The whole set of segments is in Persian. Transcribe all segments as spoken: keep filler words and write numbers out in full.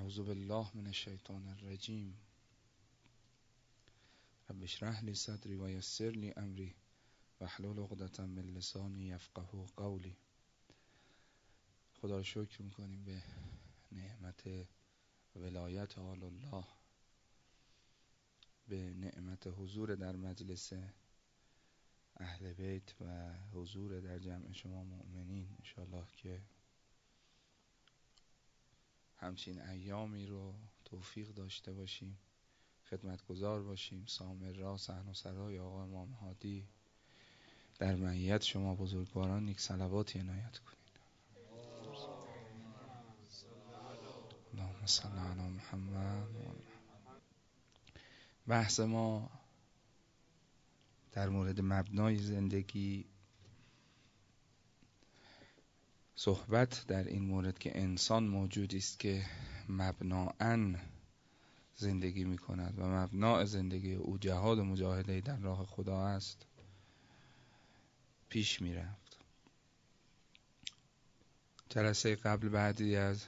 اعوذ بالله من الشیطان الرجیم. رب اشرح لی صدری و یسر لی امری واحلل عقدة من لسانی یفقهوا قولی. خدا رو شکر میکنیم به نعمت ولایت آل الله، به نعمت حضور در مجلس اهل بیت و حضور در جمع شما مؤمنین. انشاءالله که همچین ایامی رو توفیق داشته باشیم، خدمتگزار باشیم، سامرا صحن و سرای آقا امام هادی در معیت شما بزرگواران نیک صلواتی عنایت کنید. اللهم صل علی محمد. بحث ما در مورد مبنای زندگی، صحبت در این مورد که انسان موجودی است که مبنااً زندگی می کند و مبنای زندگی او جهاد و مجاهده در راه خدا است پیش می رفت. جلسه قبل بعدی از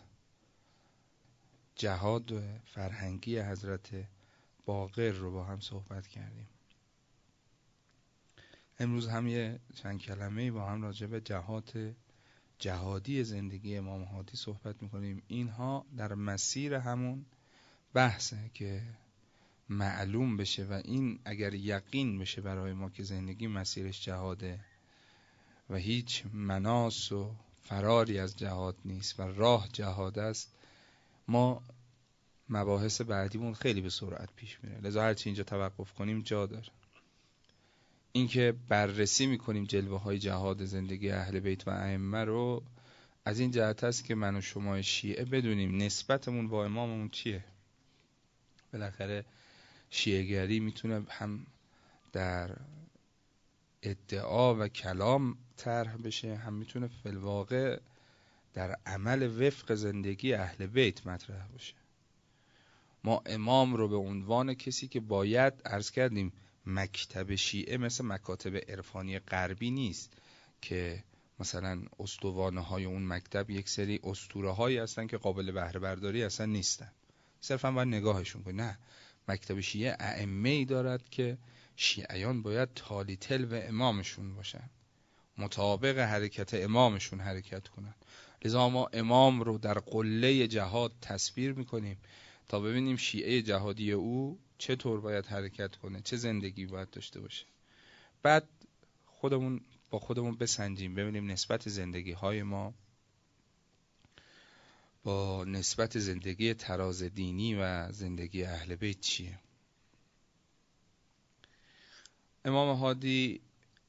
جهاد فرهنگی حضرت باقر رو با هم صحبت کردیم. امروز هم یه چند کلمه‌ای با هم راجع به جهاد جهادی زندگی امام هادی صحبت میکنیم. اینها در مسیر همون بحثه که معلوم بشه و این اگر یقین بشه برای ما که زندگی مسیرش جهاده و هیچ مناص و فراری از جهاد نیست و راه جهاد است، ما مباحث بعدیمون خیلی به سرعت پیش میره. لذا هرچی اینجا توقف کنیم جا داره. این که بررسی میکنیم جلوه های جهاد زندگی اهل بیت و ائمه رو از این جهت است که من و شما شیعه بدونیم نسبتمون با اماممون چیه. بالاخره شیعه گری میتونه هم در ادعا و کلام طرح بشه، هم میتونه فی الواقع در عمل وفق زندگی اهل بیت مطرح بشه. ما امام رو به عنوان کسی که باید، عرض کردیم مکتب شیعه مثل مکاتب عرفانی غربی نیست که مثلا استوانه های اون مکتب یک سری اسطوره هایی هستن که قابل بهره برداری اصلا نیستن، صرفا باید نگاهشون کنی. نه، مکتب شیعه ائمه‌ای دارد که شیعیان باید تالی تل و امامشون باشن، مطابق حرکت امامشون حرکت کنن. لذا ما امام رو در قله جهاد تصویر میکنیم تا ببینیم شیعه جهادی او چطور باید حرکت کنه، چه زندگی باید داشته باشه. بعد خودمون با خودمون بسنجیم، ببینیم نسبت زندگی های ما با نسبت زندگی تراز دینی و زندگی اهل بیت چیه. امام هادی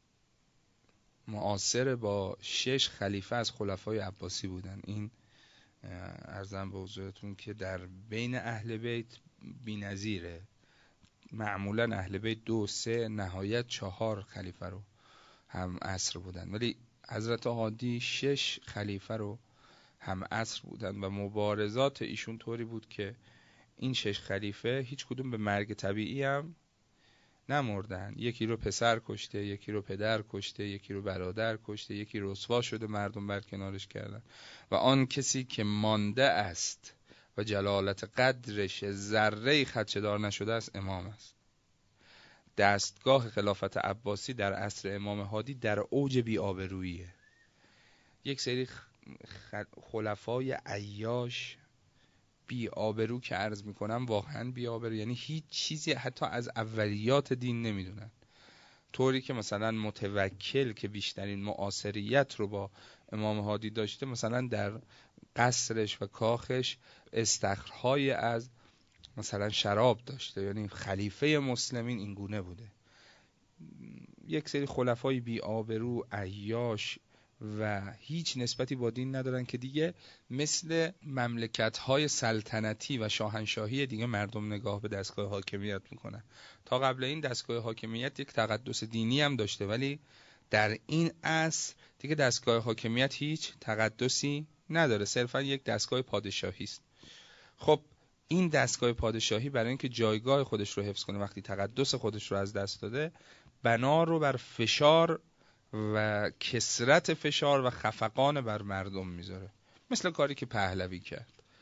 معاصر با شش خلیفه از خلفای عباسی بودن. این عرضم به حضورتون که در بین اهل بیت بی‌نظیره. معمولا اهل بیت دو، سه، نهایت چهار خلیفه رو هم عصر بودن، ولی حضرت هادی شش خلیفه رو هم عصر بودن و مبارزات ایشون طوری بود که این شش خلیفه هیچ کدوم به مرگ طبیعی هم نمردن. یکی رو پسر کشته، یکی رو پدر کشته، یکی رو برادر کشته، یکی رسوا شده مردم برکنارش کردن و آن کسی که مانده است و جلالت قدرش ذره خدشه‌دار نشده است امام است. دستگاه خلافت عباسی در عصر امام هادی در اوج بی‌آبروییه. یک سری خلفای عیاش بی‌آبرو که عرض میکنم واقعا بی‌آبرو، یعنی هیچ چیزی حتی از اولیات دین نمیدونن، طوری که مثلا متوکل که بیشترین معاصریت رو با امام هادی داشته، مثلا در قصرش و کاخش استخرهای از مثلا شراب داشته، یعنی خلیفه مسلمین این گونه بوده. یک سری خلفای بی‌آبرو، عیاش و هیچ نسبتی با دین ندارن که دیگه مثل مملکت‌های سلطنتی و شاهنشاهی دیگه مردم نگاه به دستگاه حاکمیت میکنن. تا قبل این دستگاه حاکمیت یک تقدس دینی هم داشته، ولی در این عصر دیگه دستگاه حاکمیت هیچ تقدسی نداره، صرفا یک دستگاه پادشاهی است. خب این دستگاه پادشاهی برای اینکه جایگاه خودش رو حفظ کنه وقتی تقدس خودش رو از دست داده، بنا رو بر فشار و کثرت فشار و خفقان بر مردم میذاره، مثل کاری که پهلوی کرد.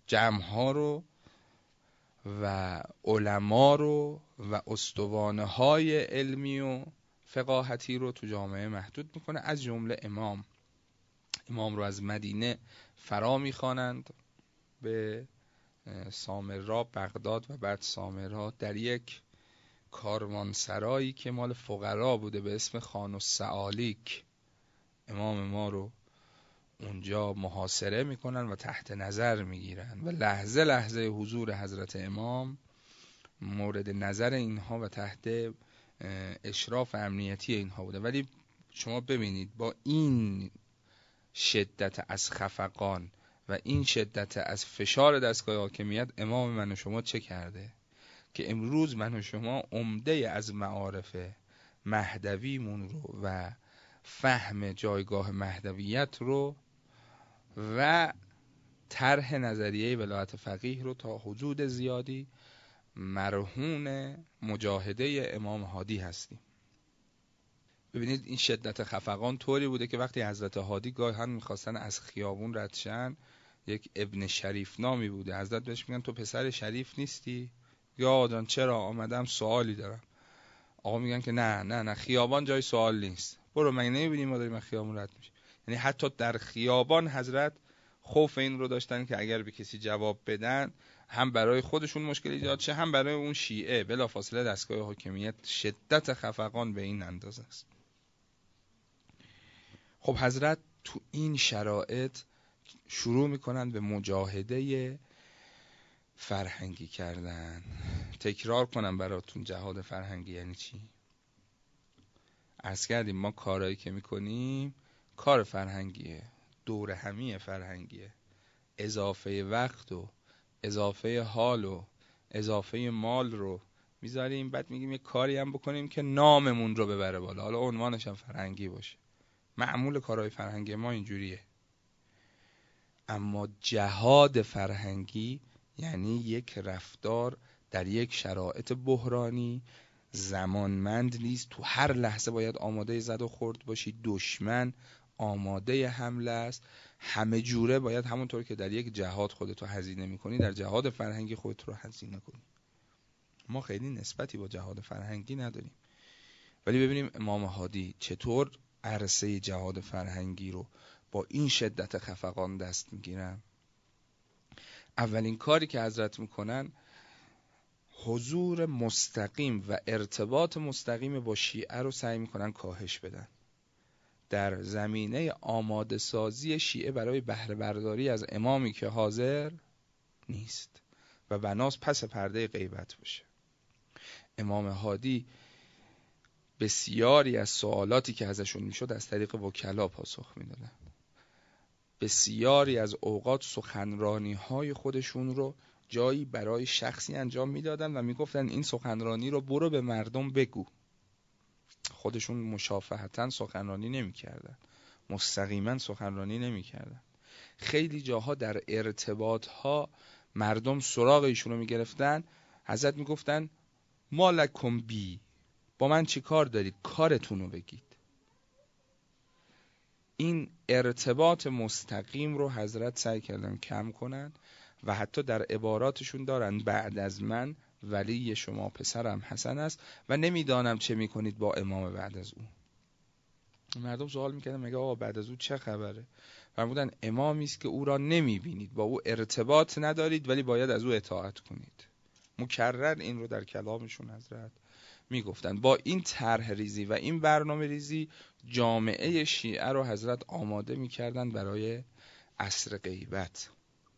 جمع‌ها رو و علما رو و استوانه های علمی و فقاهتی رو تو جامعه محدود میکنه، از جمله امام. امام رو از مدینه فرا میخوانند به سامرا، بغداد و بعد سامرا، در یک کاروانسرایی که مال فقرا بوده به اسم خان السعالیک امام ما رو اونجا محاصره میکنن و تحت نظر میگیرن و لحظه لحظه حضور حضرت امام مورد نظر اینها و تحت اشراف امنیتی اینها بوده. ولی شما ببینید با این شدت از خفقان و این شدت از فشار دستگاه حاکمیت امام من و شما چه کرده که امروز من و شما عمده از معارف مهدویمون رو و فهم جایگاه مهدویت رو و طرح نظریه ولایت فقیه رو تا حدود زیادی مرهون مجاهده امام هادی هستیم. ببینید این شدت خفقان طوری بوده که وقتی حضرت هادی گاهن میخواستن از خیابون رد شن، یک ابن شریف نامی بوده، حضرت بهش میگن تو پسر شریف نیستی؟ یا آقا چرا آمدم سوالی دارم. آقا میگن که نه نه نه خیابان جای سوال نیست، برو، مگه نمیبینی ما داریم از خیابون رد میشه؟ یعنی حتی در خیابان حضرت خوف این رو داشتن که اگر به کسی جواب بدن هم برای خودشون مشکل ایجاد شه هم برای اون شیعه. بلافاصله دستگاه حاکمیت شدت خفقان به این اندازه است. خب حضرت تو این شرایط شروع میکنن به مجاهده فرهنگی کردن. تکرار کنم براتون جهاد فرهنگی یعنی چی؟ عرض کردیم ما کارهایی که میکنیم کار فرهنگیه، دور همی فرهنگیه، اضافه وقت و اضافه حال و اضافه مال رو میذاریم، بعد میگیم یه کاری هم بکنیم که ناممون رو ببره بالا، حالا عنوانش هم فرهنگی باشه. معمول کارهای فرهنگی ما اینجوریه. اما جهاد فرهنگی یعنی یک رفتار در یک شرایط بحرانی زمانمند نیست، تو هر لحظه باید آماده زد و خورد باشی، دشمن آماده حمله است، همه جوره باید همونطور که در یک جهاد خودتو هزینه میکنی در جهاد فرهنگی خودت رو هزینه کنی. ما خیلی نسبتی با جهاد فرهنگی نداریم، ولی ببینیم امام هادی چطور عرصه جهاد فرهنگی رو با این شدت خفقان دست میگیرن. اولین کاری که حضرت میکنن حضور مستقیم و ارتباط مستقیم با شیعه رو سعی میکنن کاهش بدن در زمینه آماده سازی شیعه برای بهره برداری از امامی که حاضر نیست و بناس پس پرده غیبت باشه. امام هادی بسیاری از سوالاتی که ازشون میشد از طریق وکلا پاسخ میدادن. بسیاری از اوقات سخنرانی های خودشون رو جایی برای شخصی انجام میدادن و میگفتن این سخنرانی رو برو به مردم بگو. خودشون مشافهتاً سخنرانی نمیکردن، مستقیما سخنرانی نمیکردن. خیلی جاها در ارتباط ها مردم سراغ ایشونو میگرفتن، حضرت میگفتن مالکم بی، با من چی کار دارید؟ کارتونو بگید. این ارتباط مستقیم رو حضرت سعی کردن کم کنن و حتی در عباراتشون دارن بعد از من ولی شما پسرم حسن است و نمیدانم چه میکنید با امام بعد از او. مردم سوال میکردن مگه آقا بعد از او چه خبره؟ فرمودن امامی است که او را نمیبینید، با او ارتباط ندارید ولی باید از او اطاعت کنید. مکرر این رو در کلامشون حضرت میگفتن. با این طرح ریزی و این برنامه ریزی جامعه شیعه رو حضرت آماده میکردن برای عصر غیبت.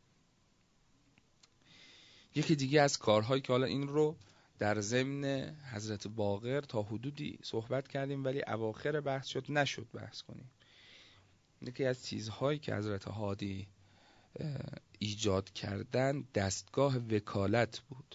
یکی دیگه از کارهایی که حالا این رو در ضمن حضرت باقر تا حدودی صحبت کردیم ولی اواخر بحث شد نشد بحث کنیم. یکی از چیزهایی که حضرت هادی ایجاد کردن دستگاه وکالت بود.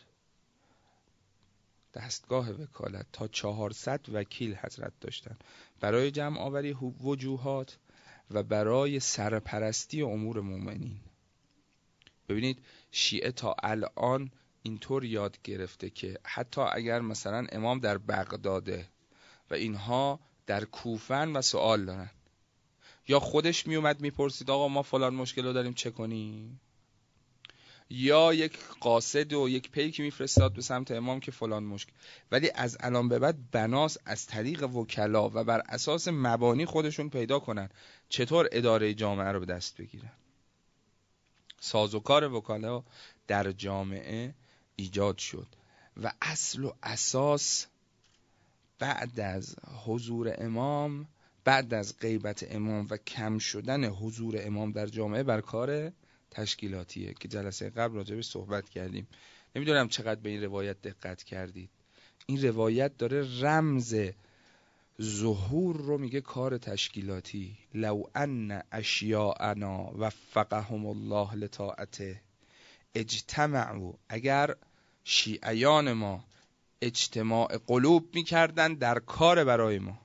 دستگاه وکالت تا چهارصد وکیل حضرت داشتن برای جمع آوری وجوهات و برای سرپرستی امور مومنین. ببینید شیعه تا الان اینطور یاد گرفته که حتی اگر مثلا امام در بغداده و اینها در کوفن و سوال دارن، یا خودش می اومد میپرسید آقا ما فلان مشکل رو داریم چه کنیم، یا یک قاصد و یک پیکی میفرستاد به سمت امام که فلان مشکل. ولی از الان به بعد بناس از طریق وکلا و بر اساس مبانی خودشون پیدا کنن چطور اداره جامعه رو به دست بگیرن. سازوکار وکلا در جامعه ایجاد شد و اصل و اساس بعد از حضور امام، بعد از غیبت امام و کم شدن حضور امام در جامعه بر کار تشکیلاتیه که جلسه قبل راجبش صحبت کردیم. نمیدونم چقدر به این روایت دقت کردید. این روایت داره رمز ظهور رو میگه کار تشکیلاتی. لو ان اشیاءنا وفقهم الله لطاعته اجتمعوا، اگر شیعیان ما اجتماع قلوب میکردن در کار برای ما،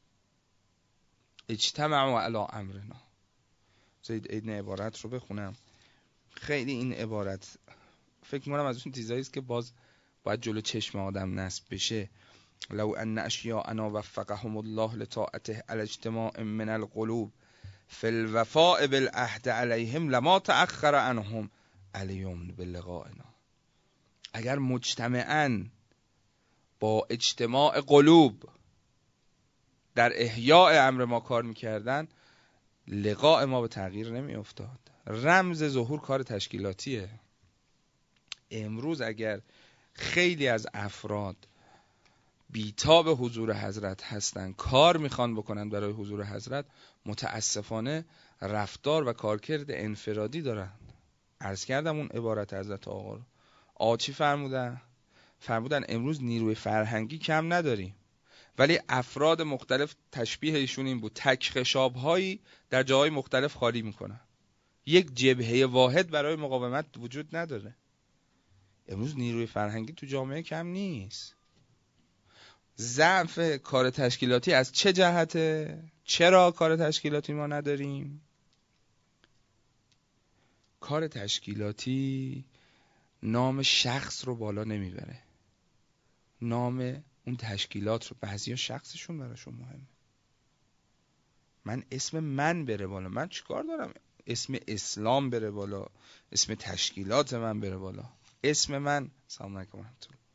اجتمعوا علی امرنا. زید این عبارت رو بخونم. خیلی این عبارت فکر می‌کنم از اون چیزایی است که باز باید جلو چشم آدم نصب بشه. لو ان اشیاءنا وفقهم الله لطاعته الاجتماع من القلوب فی الوفاء بالعهد علیهم لما تأخر عنهم الیوم بلقائنا. اگر مجتمعاً با اجتماع قلوب در احیاء امر ما کار میکردن، لقاء ما به تغییر نمی افتاد. رمز ظهور کار تشکیلاتیه. امروز اگر خیلی از افراد بیتاب حضور حضرت هستن، کار میخوان بکنن برای حضور حضرت، متاسفانه رفتار و کارکرد انفرادی دارن. عرض کردم اون عبارت حضرت آقا رو. آقا چی فرمودن؟ فرمودن امروز نیروی فرهنگی کم نداریم، ولی افراد مختلف تشبیه ایشون این بود تک خشاب‌هایی در جاهای مختلف خالی میکنن. یک جبهه واحد برای مقاومت وجود نداره. امروز نیروی فرهنگی تو جامعه کم نیست. ضعف کار تشکیلاتی از چه جهته؟ چرا کار تشکیلاتی ما نداریم؟ کار تشکیلاتی نام شخص رو بالا نمیبره. نام اون تشکیلات رو، بعضیا شخصشون براشون مهمه. من اسم من بره بالا، من چیکار دارم؟ اسم اسلام بره بالا، اسم تشکیلات من بره بالا. اسم من. سلام علیکم ورحمت الله.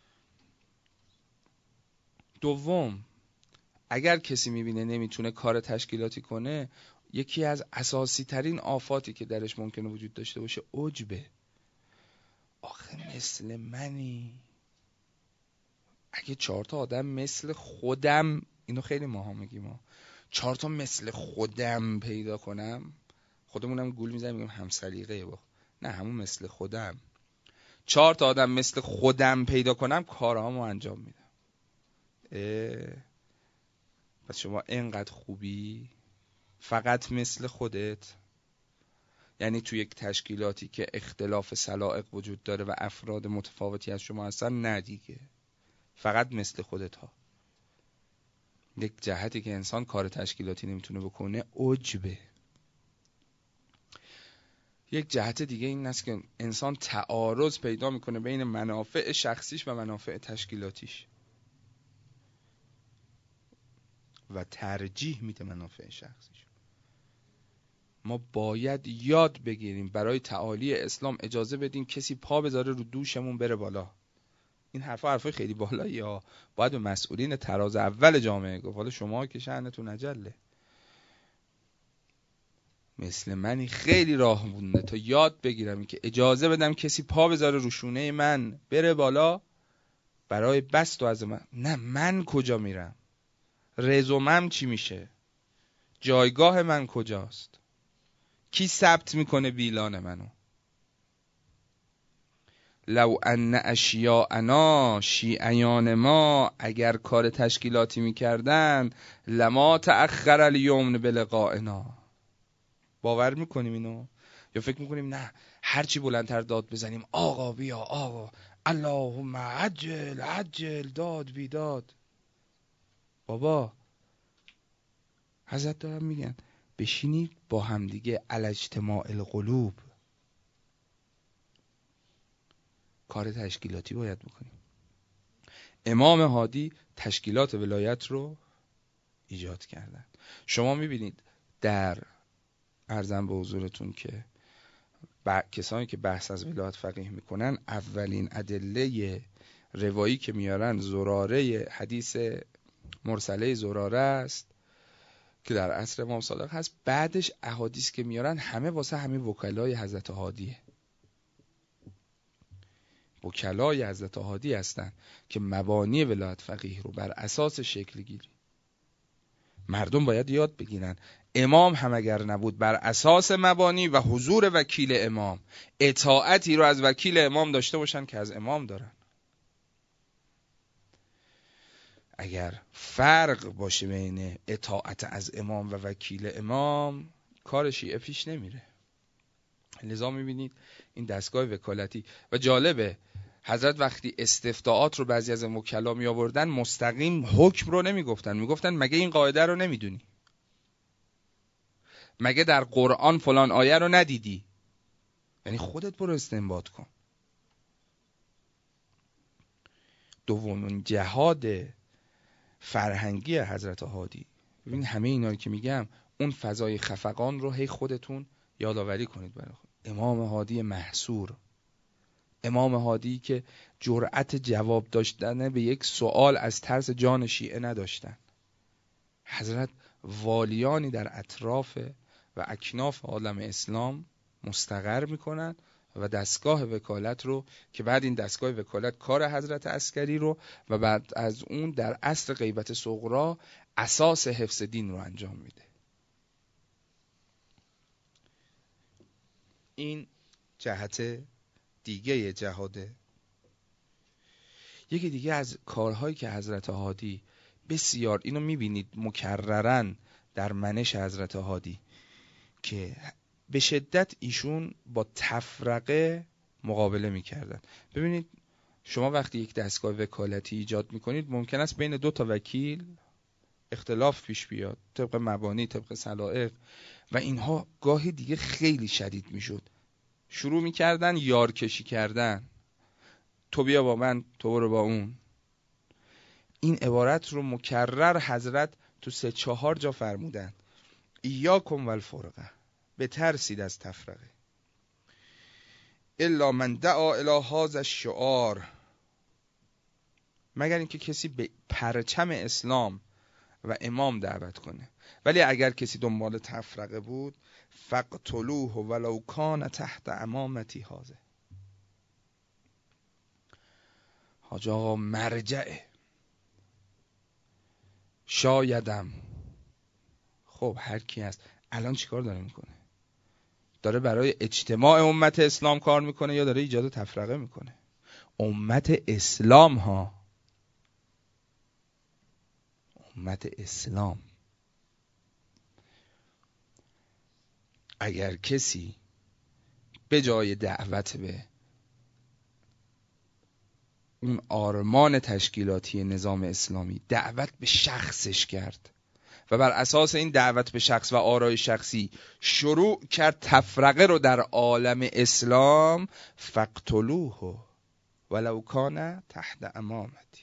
دوم، اگر کسی میبینه نمیتونه کار تشکیلاتی کنه، یکی از اساسی ترین آفاتی که درش ممکنه وجود داشته باشه عجبه. آخه مثل منی. اگه چهار تا آدم مثل خودم، اینو خیلی ماها میگیم ما، چهار تا مثل خودم پیدا کنم، خودمونم گول میزنیم میگم هم سلیقه با، نه همون مثل خودم، چهار تا آدم مثل خودم پیدا کنم کارهامو انجام میدم. پس شما اینقدر خوبی فقط مثل خودت؟ یعنی تو یک تشکیلاتی که اختلاف سلائق وجود داره و افراد متفاوتی از شما هستن، نه دیگه، فقط مثل خودت ها. یک جهتی که انسان کار تشکیلاتی نمیتونه بکنه عجبه. یک جهت دیگه این است که انسان تعارض پیدا میکنه بین منافع شخصیش و منافع تشکیلاتیش و ترجیح میده منافع شخصیش. ما باید یاد بگیریم برای تعالی اسلام اجازه بدیم کسی پا بذاره رو دوشمون بره بالا. این حرفا حرفای خیلی بالایی ها. باید به مسئولین تراز اول جامعه گفت. حالا شما که شأنتون اجله. مثل منی خیلی راه مونده تا یاد بگیرم که اجازه بدم کسی پا بذاره رو شونه من بره بالا برای بست و از من. نه، من کجا میرم؟ رزومم چی میشه؟ جایگاه من کجاست؟ کی ثبت میکنه بیلان منو؟ لو ان اشیاءنا، شیعیان ما اگر کار تشکیلاتی میکردن، لما تأخر الیوم بلقائنا. باور میکنیم اینو؟ یا فکر میکنیم نه هرچی بلندتر داد بزنیم آقا بیا آقا اللهم عجل عجل داد بیداد. بابا حضرت دارم میگن بشینید با همدیگه علی اجتماع القلوب کار تشکیلاتی باید بکنیم. امام هادی تشکیلات ولایت رو ایجاد کردن. شما میبینید در عرضم به حضورتون که با کسانی که بحث از ولایت فقیه میکنن اولین ادله روایی که میارن زراره، حدیث مرسله زراره است که در عصر امام صادق هست. بعدش احادیث که میارن همه واسه همه وکلای حضرت هادیه، وکلای حضرت هادی هستن که مبانی ولایت فقیه رو بر اساس شکل گیری مردم باید یاد بگیرن. امام هم اگر نبود بر اساس مبانی و حضور وکیل امام، اطاعتی رو از وکیل امام داشته باشن که از امام دارن. اگر فرق باشه بین اطاعت از امام و وکیل امام، کار شیعه پیش نمیره. لذا میبینید این دستگاه وکالتی و جالبه حضرت وقتی استفتاءات رو بعضی از وکلا می آوردن مستقیم حکم رو نمیگفتن، میگفتن مگه این قاعده رو نمیدونی؟ مگه در قرآن فلان آیه رو ندیدی؟ یعنی خودت برو استنباط کن. دومین جهاد فرهنگی حضرت هادی، ببین همه اینا رو که میگم اون فضای خفقان رو هی خودتون یادآوری کنید برای خود. امام هادی محصور، امام هادی که جرأت جواب داشتن به یک سوال از ترس جان شیعه نداشتن. حضرت والیانی در اطراف و اکناف عالم اسلام مستقر میکنن و دستگاه وکالت رو که بعد این دستگاه وکالت کار حضرت عسکری رو و بعد از اون در عصر غیبت صغرا اساس حفظ دین رو انجام میده. این جهت دیگه جهاده. یکی دیگه از کارهایی که حضرت هادی بسیار، اینو میبینید مکررن در منش حضرت هادی که به شدت ایشون با تفرقه مقابله میکردن. ببینید شما وقتی یک دستگاه وکالتی ایجاد میکنید ممکن است بین دو تا وکیل اختلاف پیش بیاد طبق مبانی، طبق سلائق و اینها گاهی دیگه خیلی شدید میشد. شروع میکردن یار کشی کردن، تو بیا با من، تو برو با اون. این عبارت رو مکرر حضرت تو سه چهار جا فرمودن، ایاکم والفرقه، بترسید از تفرقه، الا من دعا الی هذا الشعار، مگر اینکه کسی به پرچم اسلام و امام دعوت کنه. ولی اگر کسی دنبال تفرقه بود، فقتلوه ولو کان تحت امامتی هذا. حاج آقا مرجعه، شایدم. خب هر کی هست الان چیکار داره میکنه؟ داره برای اجتماع امت اسلام کار میکنه یا داره ایجاد تفرقه میکنه؟ امت اسلام ها، امت اسلام. اگر کسی به جای دعوت به اون آرمان تشکیلاتی نظام اسلامی دعوت به شخصش کرد و بر اساس این دعوت به شخص و آرای شخصی شروع کرد تفرقه رو در عالم اسلام، فقتلوه ولو کان تحت امامتی.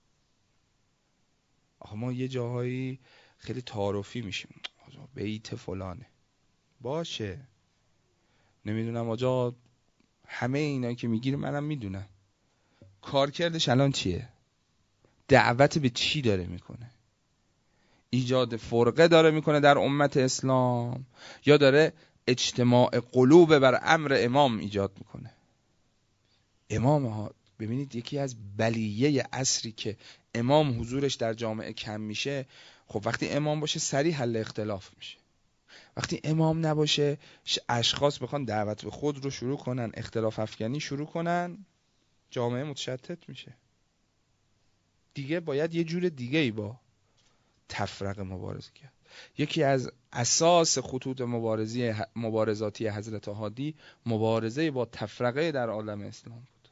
آخه ما یه جاهایی خیلی تعارفی میشیم، بیت فلانه باشه، نمیدونم آجا، همه اینا که میگیره منم میدونم کارکردش الان چیه، دعوت به چی داره میکنه، ایجاد فرقه داره میکنه در امت اسلام یا داره اجتماع قلوب بر امر امام ایجاد میکنه. امام ها ببینید یکی از بلیه عصری که امام حضورش در جامعه کم میشه، خب وقتی امام باشه سریع حل اختلاف میشه. وقتی امام نباشه اشخاص بخوان دعوت به خود رو شروع کنن، اختلاف افکنی شروع کنن، جامعه متشتت میشه. دیگه باید یه جور دیگه ای با تفرقه مبارزه کرد. یکی از اساس خطوط مبارزی مبارزاتی حضرت هادی مبارزه با تفرقه در عالم اسلام بود.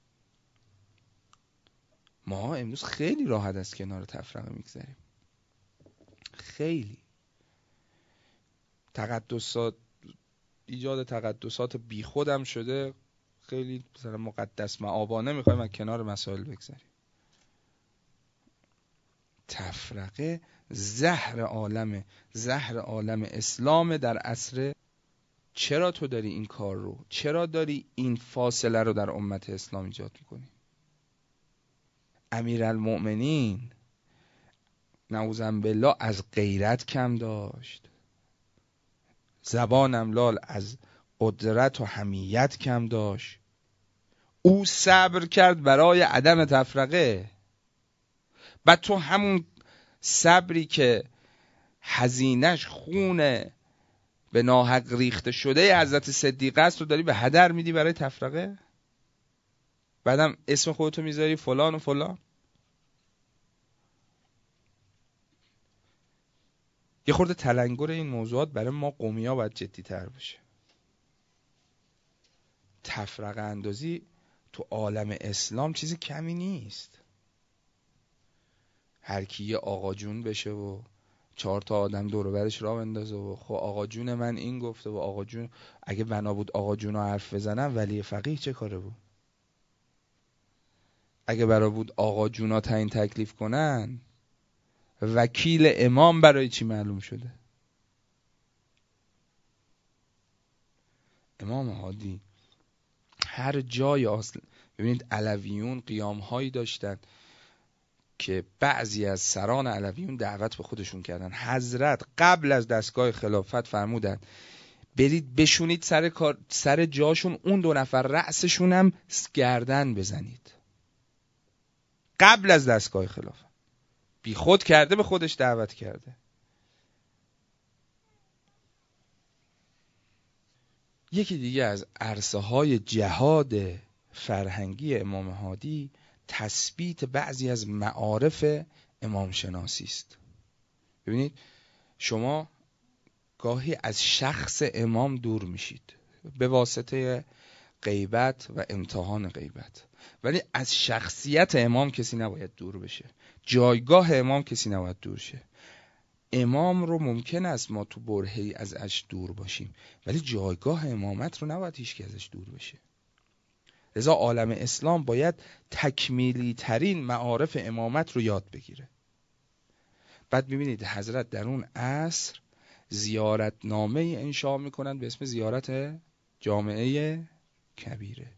ما امروز خیلی راحت از کنار تفرقه میگذریم، خیلی تقدسات، ایجاد تقدسات بی خودم شده، خیلی مثلا مقدس معابانه میخوایم از کنار مسائل بگذریم. تفرقه زهر عالم زهر عالم اسلام در عصر چرا تو داری این کار رو، چرا داری این فاصله رو در امت اسلام ایجاد میکنی؟ امیرالمؤمنین نعوذ بالله از غیرت کم داشت، زبانم لال از قدرت و حمیت کم داشت. او صبر کرد برای عدم تفرقه. بعد تو همون صبری که هزینش خونه به ناحق ریخته شده حضرت صدیقه است رو داری به هدر میدی برای تفرقه؟ بعدم اسم خودتو میذاری فلان و فلان. یه خورده تلنگر این موضوعات برای ما قومی ها باید جدی تر باشه. تفرقه اندازی تو عالم اسلام چیز کمی نیست. هر کی یه آقا جون بشه و چهار تا آدم دور و برش راه بندازه و خب آقا جون من این گفته و آقا جون، اگه بنا بود آقا جون رو حرف بزنن ولی فقیه چه کاره بود؟ اگه برا بود آقا جون ها تعیین تکلیف کنن، وکیل امام برای چی معلوم شده؟ امام هادی هر جای اصل، ببینید علویون قیام هایی داشتن که بعضی از سران علویون دعوت به خودشون کردن. حضرت قبل از دستگاه خلافت فرمودن برید بشونید سر کار سر جاشون، اون دو نفر رأسشون هم گردن بزنید. قبل از دستگاه خلافت بی خود کرده، به خودش دعوت کرده. یکی دیگه از عرصه های جهاد فرهنگی امام هادی تثبیت بعضی از معارف امام شناسی است. ببینید شما گاهی از شخص امام دور میشید به واسطه غیبت و امتحان غیبت، ولی از شخصیت امام کسی نباید دور بشه. جایگاه امام کسی نباید دور شه. امام رو ممکن است ما تو برهه‌ای ازش دور باشیم، ولی جایگاه امامت رو نباید هیچ کی ازش دور بشه. لذا عالم اسلام باید تکمیلی ترین معارف امامت رو یاد بگیره. بعد ببینید حضرت در اون عصر زیارت نامه انشاء میکنن به اسم زیارت جامعه کبیره.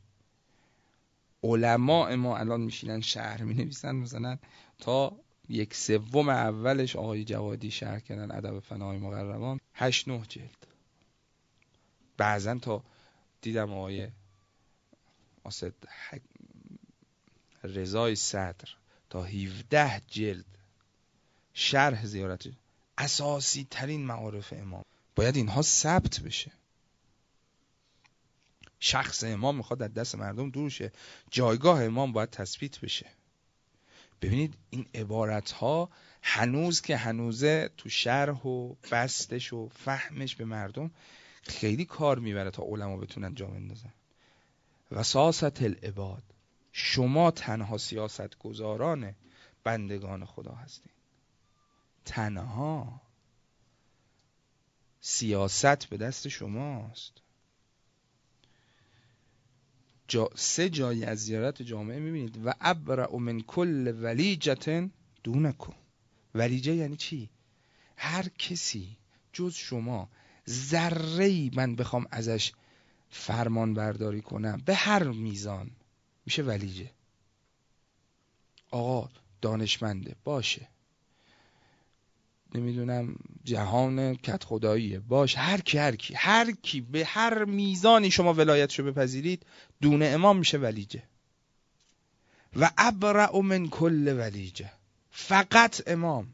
علماء ما الان میشینن شرح می نویسن، مثلا تا یک سوم اولش آقای جوادی شرح کردن ادب فنای مقربان هشت نه جلد. بعضن تا دیدم آقای اسد رضای صدر تا هفده جلد شرح زیارت. اساسی ترین معارف امام باید اینها ثبت بشه. شخص امام میخواد از دست مردم دور شه، جایگاه امام باید تثبیت بشه. ببینید این عبارت ها هنوز که هنوزه تو شرح و بستش و فهمش به مردم خیلی کار میبره تا علما بتونن جا بندازن. وساست العباد، شما تنها سیاست گزاران بندگان خدا هستین. تنها سیاست به دست شماست. جا سه جایی از زیارت جامعه میبینید و ابرأ من کل ولیجة دونکم. ولیجه یعنی چی؟ هر کسی جز شما ذره‌ای من بخوام ازش فرمان برداری کنم به هر میزان میشه ولیجه. آقا دانشمنده باشه، نمیدونم جهان کت خداییه باش، هر کی هر کی هر کی به هر میزانی شما ولایتشو بپذیرید دون امام میشه ولیجه. و ابرأ من کل ولیجه، فقط امام.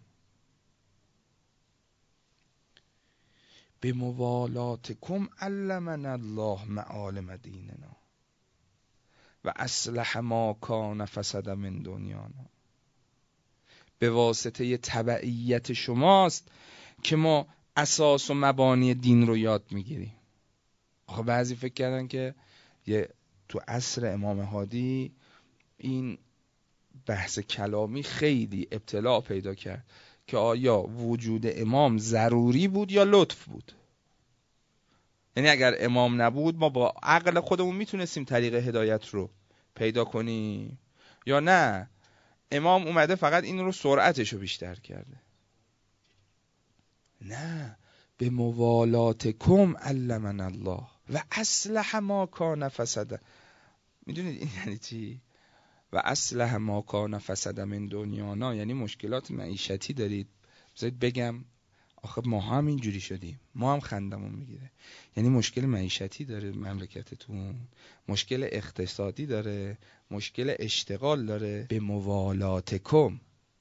به موالاتکم علمنا الله معالم دیننا و اصلح ما کان فسد من دنیانا. به واسطه تبعیت شماست که ما اساس و مبانی دین رو یاد میگیریم. آخه بعضی فکر کردن که یه تو عصر امام هادی این بحث کلامی خیلی ابتلاع پیدا کرد که آیا وجود امام ضروری بود یا لطف بود. یعنی اگر امام نبود ما با عقل خودمون میتونستیم طریق هدایت رو پیدا کنیم، یا نه امام اومده فقط این رو سرعتش رو بیشتر کرده. نه، به موالاتکم علمن الله و اصلح ما کان فسد. میدونید این یعنی چی؟ و اصلح ما کان فسد من دنیانا، یعنی مشکلات معیشتی دارید، بذارید بگم آخه ما هم اینجوری شدیم، ما هم خندمون میگیره. یعنی مشکل معیشتی داره مملکتتون، مشکل اقتصادی داره، مشکل اشتغال داره، به موالاتکم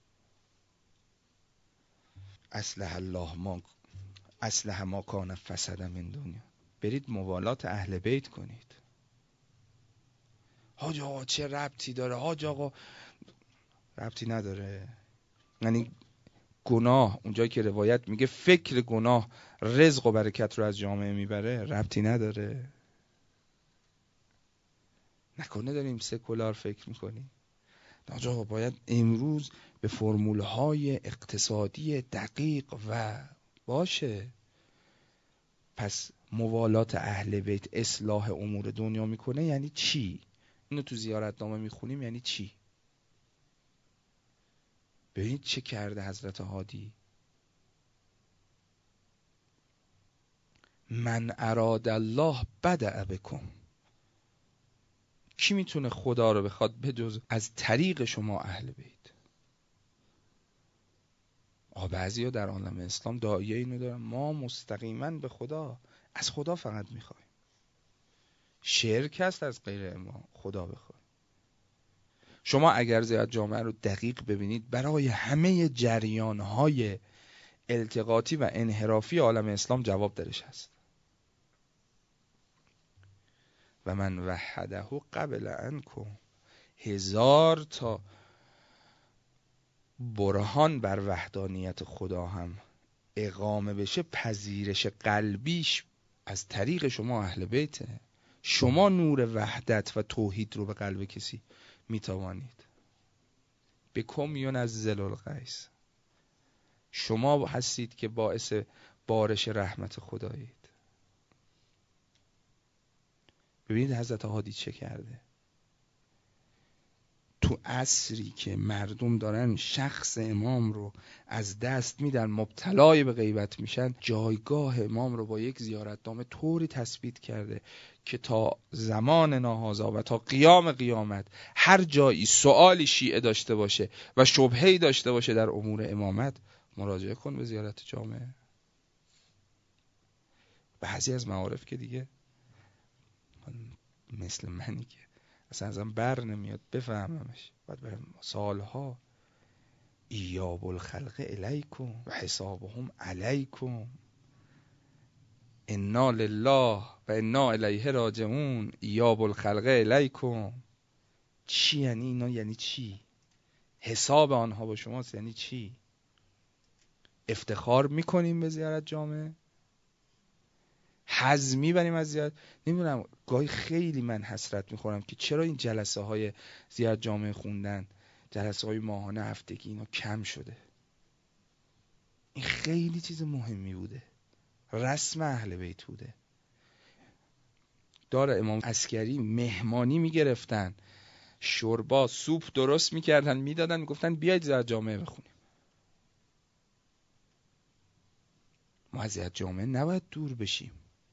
اصلح الله ما اصلح ما کان فسد من دنیا، برید موالات اهل بیت کنید. حاج آقا چه ربطی داره؟ حاج آقا ربطی نداره. یعنی گناه اونجایی که روایت میگه فکر گناه رزق و برکت رو از جامعه میبره، ربطی نداره. نکنه داریم سکولار فکر میکنیم؟ حاج آقا باید امروز به فرمولهای اقتصادی دقیق و باشه. پس موالات اهل بیت اصلاح امور دنیا میکنه یعنی چی؟ اینو تو زیارتنامه میخونیم یعنی چی؟ ببینید چه کرده حضرت هادی. من اراد الله بدأ بکم. کی میتونه خدا رو بخواد بجز از طریق شما اهل بیت؟ آه بعضی ها در عالم اسلام داعیه اینو دارن، ما مستقیما به خدا، از خدا فقط میخوایم. شرک هست از غیر ما خدا بخواد. شما اگر زیاد جامعه رو دقیق ببینید، برای همه جریانهای التقاطی و انحرافی عالم اسلام جواب درش هست. و من وحده قبل انکم، هزار تا برهان بر وحدانیت خدا هم اقامه بشه، پذیرش قلبیش از طریق شما اهل بیته. شما نور وحدت و توحید رو به قلب کسی میتوانید. بکم ینزل الغیث، شما هستید که باعث بارش رحمت خدایید. ببینید حضرت هادی چه کرده. تو عصری که مردم دارن شخص امام رو از دست میدن، مبتلای به غیبت میشن، جایگاه امام رو با یک زیارتنامه طوری تثبیت کرده که تا زمان ناهازا و تا قیام قیامت هر جایی سوالی شیعه داشته باشه و شبهه‌ای داشته باشه در امور امامت، مراجعه کن به زیارت جامعه. بعضی از معارف که دیگه مثل منی که اصلا ازم بر نمیاد بفهممش، بعد برم سالها ایاب الخلق الیکم و حسابهم علیکم، انا لله و انا الیه راجعون، ایاب الخلق الیکم. چی یعنی اینا؟ یعنی چی؟ حساب آنها با شماست یعنی چی؟ افتخار میکنیم به زیارت جامعه؟ حظ میبریم از زیارت؟ نمیدونم، گاهی خیلی من حسرت میخورم که چرا این جلسه های زیارت جامعه خوندن، جلسه های ماهانه، هفتگی، اینا کم شده. این خیلی چیز مهمی بوده، رسم اهل بیت بوده. دار امام عسکری مهمانی میگرفتن، شوربا سوپ درست میکردن میدادن، میگفتن بیاید زیارت جامعه بخونیم. ما از زیارت جامعه نباید دور بشیم.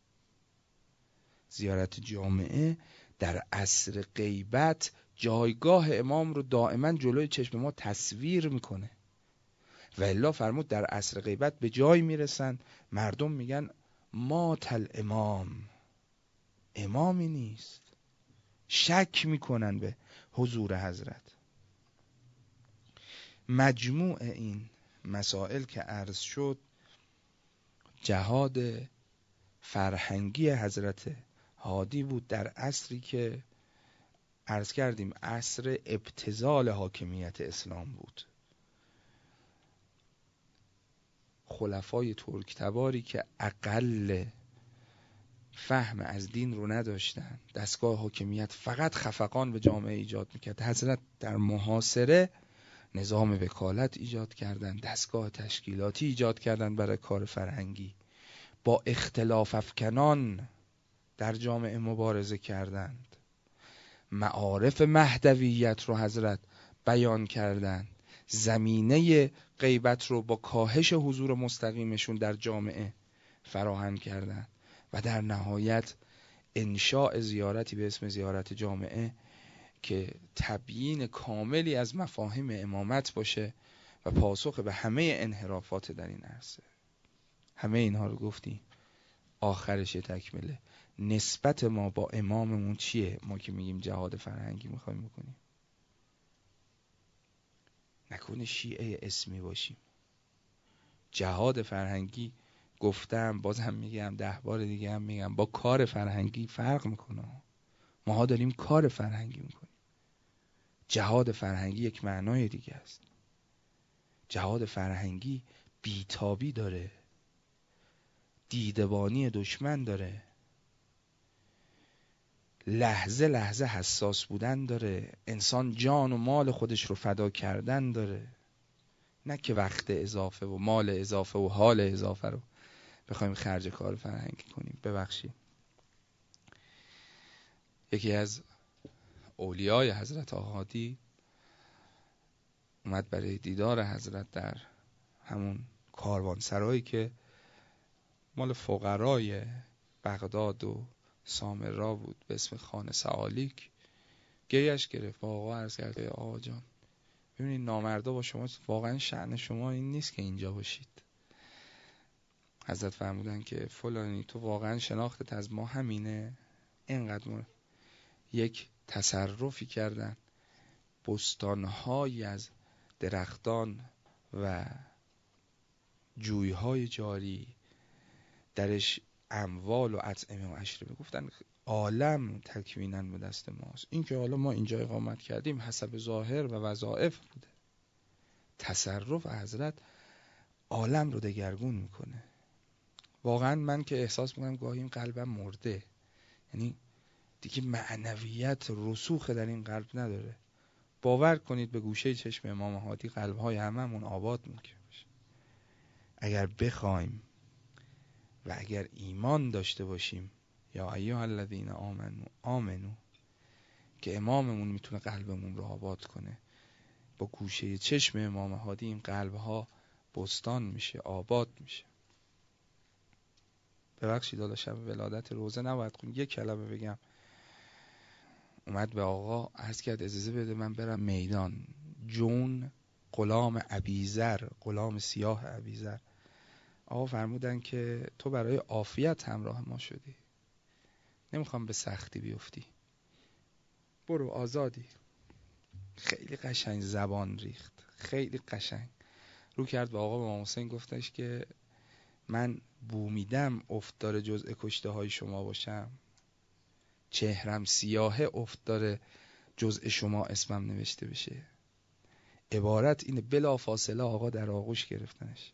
زیارت جامعه در عصر غیبت جایگاه امام رو دائما جلوی چشم ما تصویر میکنه. و الا فرمود در عصر غیبت به جای میرسن مردم میگن مات الامام، امامی نیست، شک میکنن به حضور حضرت. مجموع این مسائل که عرض شد، جهاد فرهنگی حضرت هادی بود در عصری که عرض کردیم عصر ابتذال حاکمیت اسلام بود. خلفای ترک تباری که اقل فهم از دین رو نداشتن، دستگاه حاکمیت فقط خفقان به جامعه ایجاد میکرد. حضرت در محاصره نظام وکالت ایجاد کردن، دستگاه تشکیلاتی ایجاد کردن برای کار فرهنگی، با اختلاف افکنان در جامعه مبارزه کردند، معارف مهدویت رو حضرت بیان کردند، زمینه غیبت رو با کاهش حضور مستقیمشون در جامعه فراهم کردن و در نهایت انشاء زیارتی به اسم زیارت جامعه که تبیین کاملی از مفاهیم امامت باشه و پاسخ به همه انحرافات در این عرصه. همه اینها رو گفتیم، آخرش تکمله. نسبت ما با اماممون چیه؟ ما که میگیم جهاد فرهنگی میخوایم بکنیم، نکنه شیعه اسمی باشیم. جهاد فرهنگی گفتم، بازم میگم، ده بار دیگه هم میگم، با کار فرهنگی فرق میکنه. ماها داریم کار فرهنگی میکنیم. جهاد فرهنگی یک معنای دیگه است. جهاد فرهنگی بیتابی داره، دیدبانی دشمن داره، لحظه لحظه حساس بودن داره، انسان جان و مال خودش رو فدا کردن داره، نه که وقت اضافه و مال اضافه و حال اضافه رو بخوایم خرج کار فرهنگی کنیم. ببخشید، یکی از اولیای حضرت آحادی اومد برای دیدار حضرت در همون کاروانسرایی که مال فقرای بغداد و سامرا بود به اسم خانه سعالیک، گریش گرفت. آقا عرض کرده آقا جان ببینید نامردا با شما، واقعا شأن شما این نیست که اینجا باشید. حضرت فرمودن که فلانی تو واقعا شناختت از ما همینه؟ اینقدر ما یک تصرفی کردن، بستان‌هایی از درختان و جوی‌های جاری، درش اموال و اطعمه و اشربه. گفتن عالم تکویناً به دست ماست، این که حالا ما اینجا اقامت کردیم حسب ظاهر و وظایف بوده. تصرف حضرت عالم رو دگرگون میکنه. واقعا من که احساس میکنم گاهی این قلبم مرده، یعنی دیگه معنویت رسوخ در این قلب نداره. باور کنید به گوشه چشم امام هادی قلب‌های هممون آباد میشه. اگر بخوایم و اگر ایمان داشته باشیم، یا ایها الذین آمنو آمنو، که اماممون میتونه قلبمون رو آباد کنه، با گوشه چشم امام هادی این قلب‌ها بستان میشه، آباد میشه. ببخشید حالا شب ولادت روزه نباید کنیم، یک کلمه بگم. اومد به آقا عرض کرد اجازه بده من برم میدان. جون غلام ابیذر، غلام سیاه ابیذر. آقا فرمودن که تو برای عافیت همراه ما شدی، نمیخوام به سختی بیفتی، برو آزادی. خیلی قشنگ زبان ریخت، خیلی قشنگ رو کرد به آقا به امام حسین، گفتش که من بومیدم افتار جزء کشته های شما باشم، چهرم سیاهه افتار جزء شما اسمم نوشته بشه. عبارت اینه. بلا فاصله آقا در آغوش گرفتنش.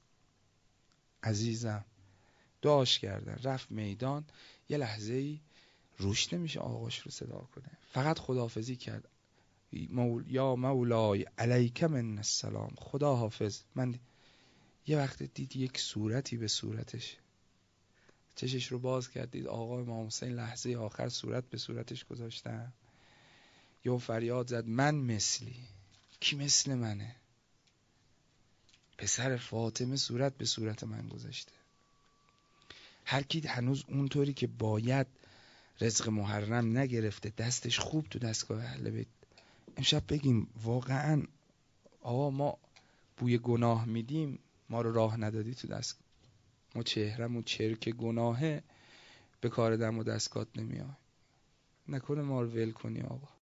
عزیزم دعاش کردن، رفت میدان. یه لحظه ای روش نمیشه آقاش رو صدا کنه، فقط خداحافظی کرد. مول... یا مولای علیک من السلام، خدا حافظ. من یه وقت دید یک صورتی به صورتش، چشش رو باز کرد دید آقا امام حسین لحظه آخر صورت به صورتش گذاشتن. یا فریاد زد من مثلی، کی مثل منه؟ پسر فاطمه صورت به صورت من گذاشته. هر کی هنوز اونطوری که باید رزق محرم نگرفته، دستش خوب تو دستگاه اهل بیت، امشب بگیم واقعا آقا ما بوی گناه میدیم، ما رو راه ندادی تو دست، ما چهرمون چرک گناهه، به کار دم و دستگات نمیای، نکنه ما رو ول کنی آقا.